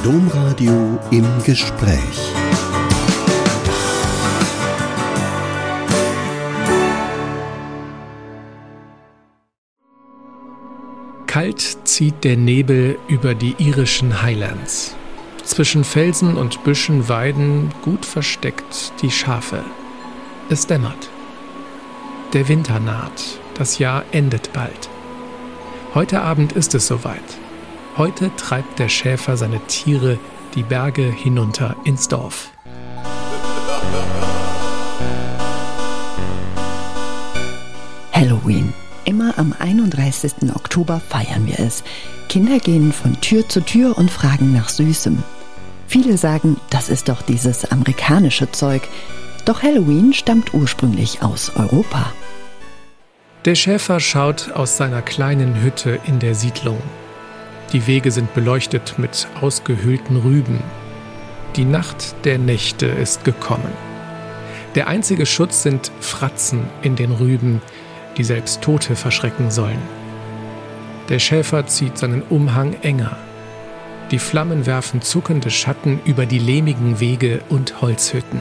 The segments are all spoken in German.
Domradio im Gespräch. Kalt zieht der Nebel über die irischen Highlands. Zwischen Felsen und Büschen weiden, gut versteckt, die Schafe. Es dämmert. Der Winter naht, das Jahr endet bald. Heute Abend ist es soweit. Heute treibt der Schäfer seine Tiere die Berge hinunter ins Dorf. Halloween. Immer am 31. Oktober feiern wir es. Kinder gehen von Tür zu Tür und fragen nach Süßem. Viele sagen, das ist doch dieses amerikanische Zeug. Doch Halloween stammt ursprünglich aus Europa. Der Schäfer schaut aus seiner kleinen Hütte in der Siedlung. Die Wege sind beleuchtet mit ausgehöhlten Rüben. Die Nacht der Nächte ist gekommen. Der einzige Schutz sind Fratzen in den Rüben, die selbst Tote verschrecken sollen. Der Schäfer zieht seinen Umhang enger. Die Flammen werfen zuckende Schatten über die lehmigen Wege und Holzhütten.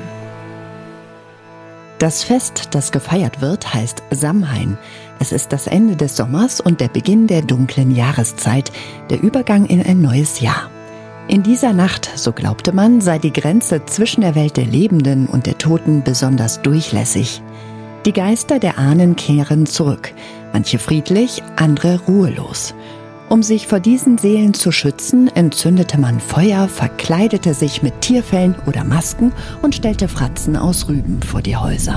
Das Fest, das gefeiert wird, heißt Samhain. Es ist das Ende des Sommers und der Beginn der dunklen Jahreszeit, der Übergang in ein neues Jahr. In dieser Nacht, so glaubte man, sei die Grenze zwischen der Welt der Lebenden und der Toten besonders durchlässig. Die Geister der Ahnen kehren zurück, manche friedlich, andere ruhelos. Um sich vor diesen Seelen zu schützen, entzündete man Feuer, verkleidete sich mit Tierfellen oder Masken und stellte Fratzen aus Rüben vor die Häuser.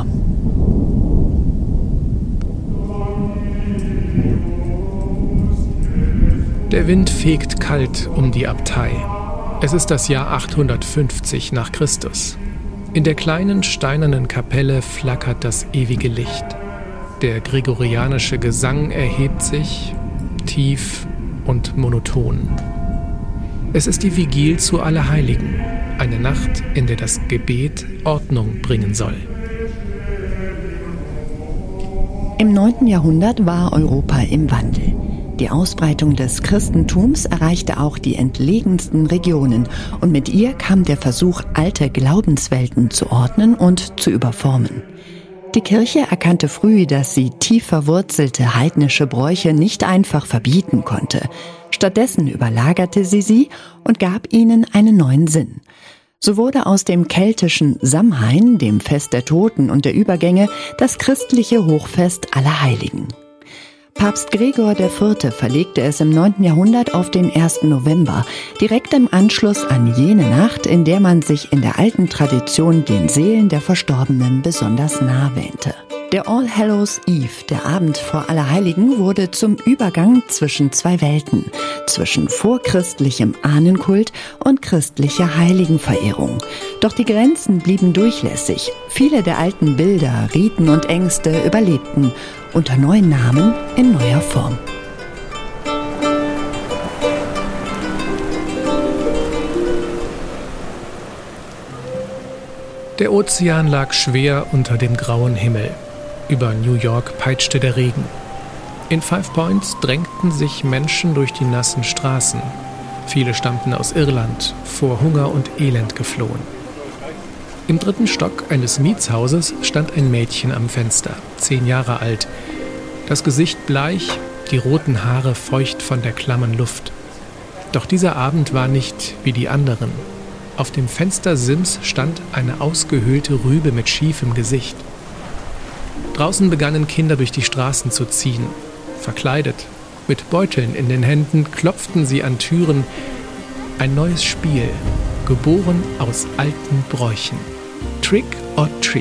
Der Wind fegt kalt um die Abtei. Es ist das Jahr 850 nach Christus. In der kleinen steinernen Kapelle flackert das ewige Licht. Der gregorianische Gesang erhebt sich, tief und monoton. Es ist die Vigil zu Allerheiligen, eine Nacht, in der das Gebet Ordnung bringen soll. Im 9. Jahrhundert war Europa im Wandel. Die Ausbreitung des Christentums erreichte auch die entlegensten Regionen und mit ihr kam der Versuch, alte Glaubenswelten zu ordnen und zu überformen. Die Kirche erkannte früh, dass sie tief verwurzelte heidnische Bräuche nicht einfach verbieten konnte. Stattdessen überlagerte sie und gab ihnen einen neuen Sinn. So wurde aus dem keltischen Samhain, dem Fest der Toten und der Übergänge, das christliche Hochfest Allerheiligen. Papst Gregor IV. Verlegte es im 9. Jahrhundert auf den 1. November, direkt im Anschluss an jene Nacht, in der man sich in der alten Tradition den Seelen der Verstorbenen besonders nah wähnte. Der All Hallows Eve, der Abend vor Allerheiligen, wurde zum Übergang zwischen zwei Welten, zwischen vorchristlichem Ahnenkult und christlicher Heiligenverehrung. Doch die Grenzen blieben durchlässig. Viele der alten Bilder, Riten und Ängste überlebten, unter neuen Namen in neuer Form. Der Ozean lag schwer unter dem grauen Himmel. Über New York peitschte der Regen. In Five Points drängten sich Menschen durch die nassen Straßen. Viele stammten aus Irland, vor Hunger und Elend geflohen. Im 3. Stock eines Mietshauses stand ein Mädchen am Fenster, 10 Jahre alt. Das Gesicht bleich, die roten Haare feucht von der klammen Luft. Doch dieser Abend war nicht wie die anderen. Auf dem Fenstersims stand eine ausgehöhlte Rübe mit schiefem Gesicht. Draußen begannen Kinder durch die Straßen zu ziehen. Verkleidet, mit Beuteln in den Händen, klopften sie an Türen. Ein neues Spiel, geboren aus alten Bräuchen. Trick or Treat.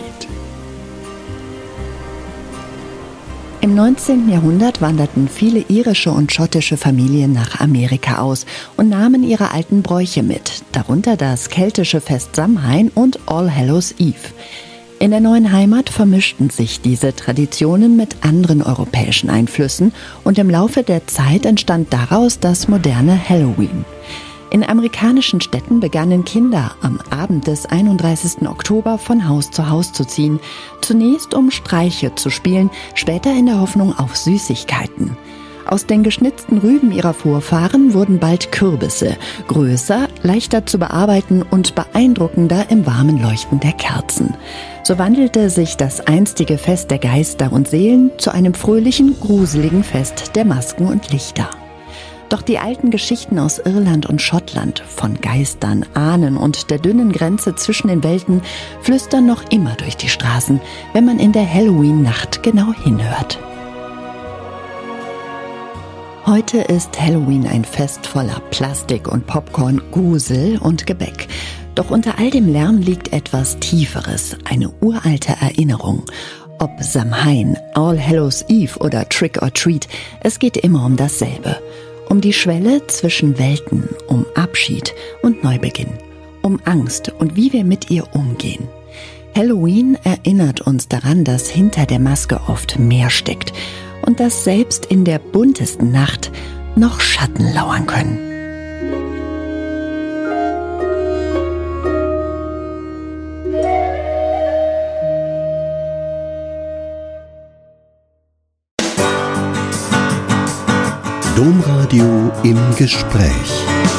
Im 19. Jahrhundert wanderten viele irische und schottische Familien nach Amerika aus und nahmen ihre alten Bräuche mit, darunter das keltische Fest Samhain und All Hallows Eve. In der neuen Heimat vermischten sich diese Traditionen mit anderen europäischen Einflüssen und im Laufe der Zeit entstand daraus das moderne Halloween. In amerikanischen Städten begannen Kinder am Abend des 31. Oktober von Haus zu Haus zu ziehen, zunächst um Streiche zu spielen, später in der Hoffnung auf Süßigkeiten. Aus den geschnitzten Rüben ihrer Vorfahren wurden bald Kürbisse, größer, leichter zu bearbeiten und beeindruckender im warmen Leuchten der Kerzen. So wandelte sich das einstige Fest der Geister und Seelen zu einem fröhlichen, gruseligen Fest der Masken und Lichter. Doch die alten Geschichten aus Irland und Schottland von Geistern, Ahnen und der dünnen Grenze zwischen den Welten flüstern noch immer durch die Straßen, wenn man in der Halloween-Nacht genau hinhört. Heute ist Halloween ein Fest voller Plastik und Popcorn, Grusel und Gebäck. Doch unter all dem Lärm liegt etwas Tieferes, eine uralte Erinnerung. Ob Samhain, All Hallows Eve oder Trick or Treat, es geht immer um dasselbe. Um die Schwelle zwischen Welten, um Abschied und Neubeginn, um Angst und wie wir mit ihr umgehen. Halloween erinnert uns daran, dass hinter der Maske oft mehr steckt und dass selbst in der buntesten Nacht noch Schatten lauern können. Domradio im Gespräch.